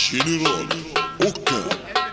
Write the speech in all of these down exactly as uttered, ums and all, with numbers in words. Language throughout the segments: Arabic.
جنرال اوكا.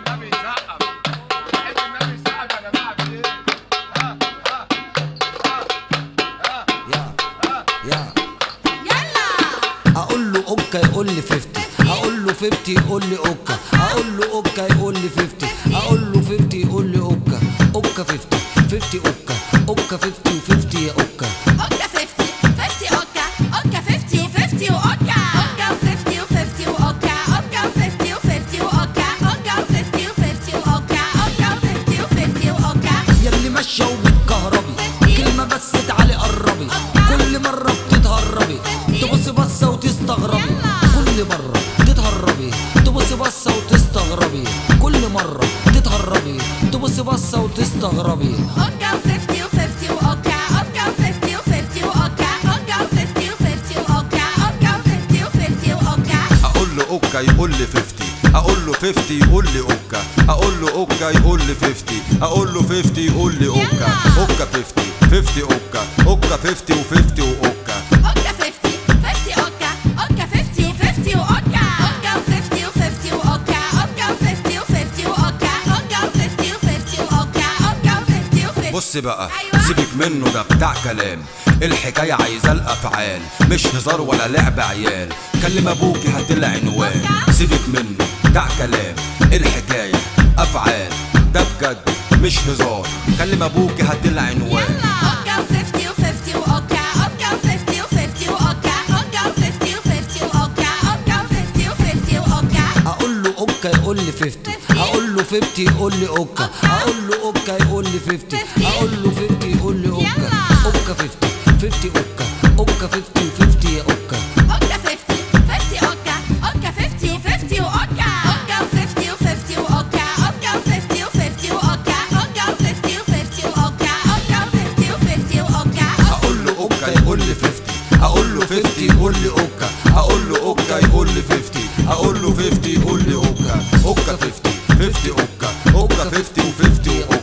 اقول له اوكا يقول لي خمسين، اقول له خمسين يقول لي اوكا، اقول له اوكا يقول لي خمسين، اقول له خمسين يقول لي اوكا. اوكا خمسين خمسين اوكا، اوكا خمسين و50 يا اوكا. اوكا خمسين خمسين اوكا، اوكا خمسين خمسين واوكا، اوكا خمسين خمسين واوكا، اوكا خمسين خمسين واوكا، اوكا خمسين خمسين واوكا، اوكا خمسين خمسين واوكا. ياللي ماشيه وبتكهربي كلمه بس تعالي قربي، كل مره بتتهربي تبصي بصه وتستغربي، كل مره تتهربي تبصي بصه وتستغربي، كل مره تتهربي تبصي بصه وتستغربي. اوكا خمسين خمسين واوكا، اوكا خمسين خمسين واوكا، اوكا خمسين خمسين واوكا، اوكا خمسين خمسين واوكا. اقول له اوكا يقول لي خمسين، اقول له خمسين يقول لي اوكا، اقول له اوكا يقول لي خمسين، اقول له خمسين يقول لي اوكا. اوكا خمسين خمسين اوكا، اوكا خمسين و50 واوكا. اوكا خمسين خمسين اوكا، اوكا خمسين خمسين واوكا، اوكا خمسين خمسين واوكا، اوكا خمسين خمسين واوكا، اوكا خمسين خمسين واوكا، اوكا خمسين خمسين. بص بقى سيبك منه ده بتاع كلام، الحكاية عايزة الأفعال مش هزار ولا لعب عيال. كلم أبوكي هات العنوان، سيبك منه بتاع كلام، الحكاية أفعال ده بجد مش هزار. كلم أبوكي هات العنوان. اوكا خمسين خمسين واوكا، اوكا خمسين خمسين واوكا، اوكا خمسين خمسين واوكا، اوكا خمسين خمسين واوكا. اقول له اوكا يقول لي خمسين، اقول له خمسين يقول لي اوكا، اقول له اوكا يقول لي خمسين، اقول له خمسين يقول لي اوكا. اوكا خمسين خمسين اوكا، اوكا خمسين و50 يا اوكا. اوكا خمسين خمسين اوكا، اوكا خمسين خمسين واوكا، اوكا خمسين خمسين واوكا، اوكا خمسين خمسين واوكا، اوكا خمسين خمسين واوكا، اوكا خمسين خمسين واوكا. اقول له اوكا يقول لي خمسين، اقول له خمسين يقول لي اوكا، اقول له اوكا يقول لي خمسين، اقول له خمسين يقول لي اوكا. اوكا خمسين خمسين اوكا، اوكا خمسين و50 واوكا.